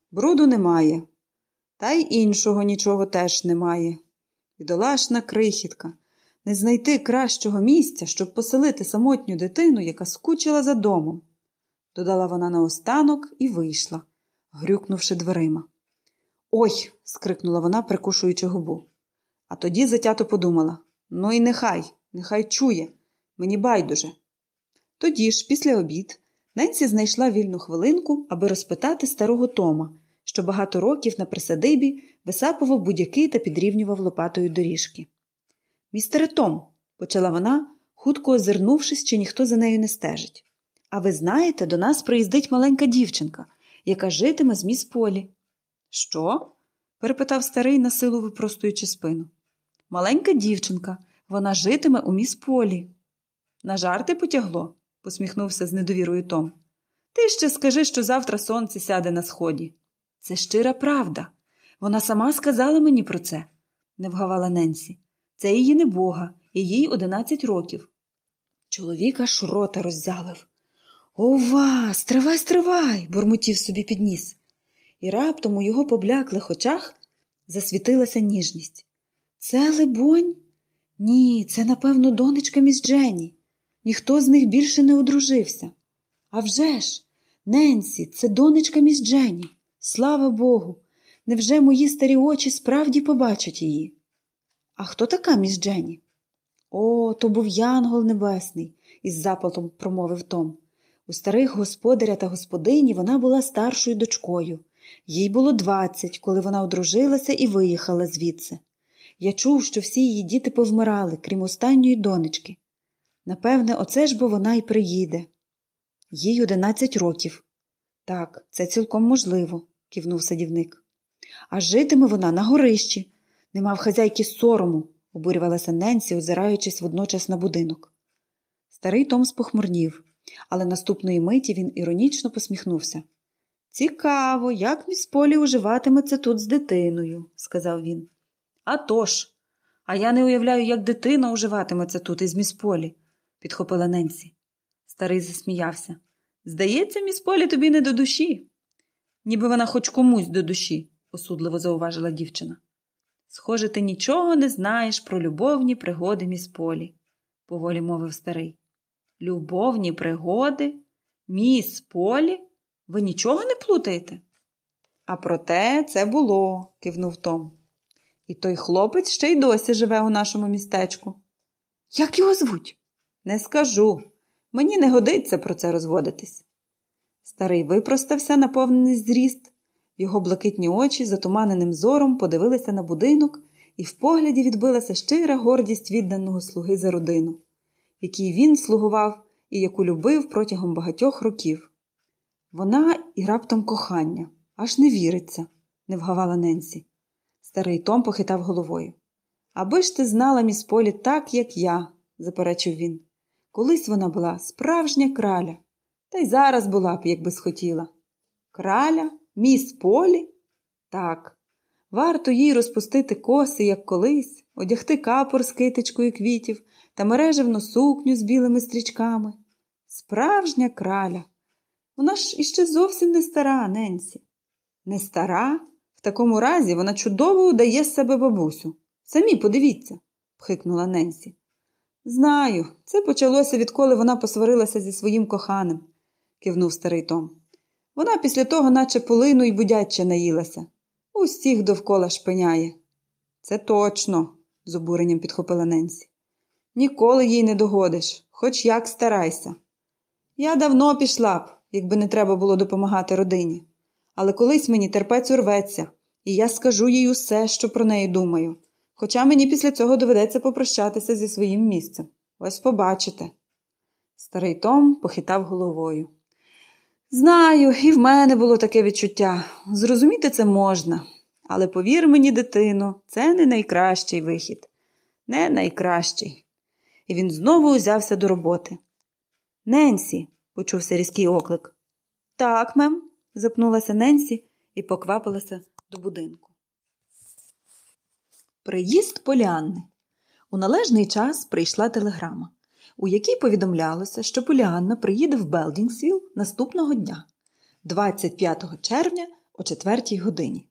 Бруду немає, та й іншого нічого теж немає. Бідолашна крихітка. Не знайти кращого місця, щоб поселити самотню дитину, яка скучила за домом. Додала вона наостанок і вийшла, грюкнувши дверима. «Ой!» – скрикнула вона, прикушуючи губу. А тоді затято подумала. Ну і нехай чує. Мені байдуже. Тоді ж, після обід, Ненсі знайшла вільну хвилинку, аби розпитати старого Тома, що багато років на присадибі висапував будяки та підрівнював лопатою доріжки. «Містере Том», – почала вона, хутко озирнувшись, чи ніхто за нею не стежить. «А ви знаєте, до нас приїздить маленька дівчинка, яка житиме з міс Полі». «Що?» – перепитав старий, насилу випростуючи спину. «Маленька дівчинка, вона житиме у міс Полі». «На жарти потягло?» – посміхнувся з недовірою Том. «Ти ще скажи, що завтра сонце сяде на сході». «Це щира правда. Вона сама сказала мені про це», – не вгавала Ненсі. «Це її небога, і їй 11 років». Чоловік аж рота роззявив. «Ова, стривай!» – бурмотів собі під ніс. І раптом у його побляклих очах засвітилася ніжність. «Це, либонь? Ні, це, напевно, донечка міс Дженні. Ніхто з них більше не одружився. А вже ж, Ненсі, це донечка міс Дженні. Слава Богу! Невже мої старі очі справді побачать її? А хто така міс Дженні?» «О, то був янгол небесний», – із запалом промовив Том. У старих господаря та господині вона була старшою дочкою. Їй було 20, коли вона одружилася і виїхала звідси. Я чув, що всі її діти повмирали, крім останньої донечки. Напевне, оце ж бо вона й приїде. Їй 11 років. Так, це цілком можливо, кивнув садівник. А житиме вона на горищі. Нема в хазяйки сорому, обурювалася Ненсі, озираючись водночас на будинок. Старий Том спохмурнів, але наступної миті він іронічно посміхнувся. «Цікаво, як міс Полі уживатиметься тут з дитиною», – сказав він. «А тож! А я не уявляю, як дитина уживатиметься тут із міс Полі», – підхопила Ненсі. Старий засміявся. «Здається, міс Полі тобі не до душі». «Ніби вона хоч комусь до душі», – осудливо зауважила дівчина. «Схоже, ти нічого не знаєш про любовні пригоди міс Полі», – поволі мовив старий. «Любовні пригоди? Міс Полі? Ви нічого не плутаєте?» «А проте це було», – кивнув Том. «І той хлопець ще й досі живе у нашому містечку». «Як його звуть?» «Не скажу. Мені не годиться про це розводитись». Старий випростався, наповнений зріст. Його блакитні очі затуманеним зором подивилися на будинок, і в погляді відбилася щира гордість відданого слуги за родину, якій він слугував і яку любив протягом багатьох років. «Вона і раптом кохання. Аж не віриться», – не вгавала Ненсі. Старий Том похитав головою. «Аби ж ти знала міс Полі так, як я», – заперечив він. «Колись вона була справжня краля. Та й зараз була б, якби схотіла». «Краля? Міс Полі?» «Так. Варто їй розпустити коси, як колись, одягти капор з китичкою квітів та мережевну сукню з білими стрічками. Справжня краля. Вона ж іще зовсім не стара, Ненсі». «Не стара? В такому разі вона чудово удає з себе бабусю. Самі подивіться», – пхикнула Ненсі. «Знаю, це почалося, відколи вона посварилася зі своїм коханим», – кивнув старий Том. «Вона після того наче полину й будяччя наїлася. Усіх довкола шпиняє». «Це точно», – з обуренням підхопила Ненсі. «Ніколи їй не догодиш, хоч як старайся. Я давно пішла б, якби не треба було допомагати родині. Але колись мені терпець урветься, і я скажу їй усе, що про неї думаю. Хоча мені після цього доведеться попрощатися зі своїм місцем. Ось побачите». Старий Том похитав головою. «Знаю, і в мене було таке відчуття. Зрозуміти це можна. Але повір мені, дитино, це не найкращий вихід. Не найкращий». І він знову узявся до роботи. «Ненсі!» – почувся різкий оклик. «Так, мем», – запнулася Ненсі і поквапилася до будинку. Приїзд Поліанни. У належний час прийшла телеграма, у якій повідомлялося, що Поліанна приїде в Белдінгсвіл наступного дня, 25 червня о 4 годині.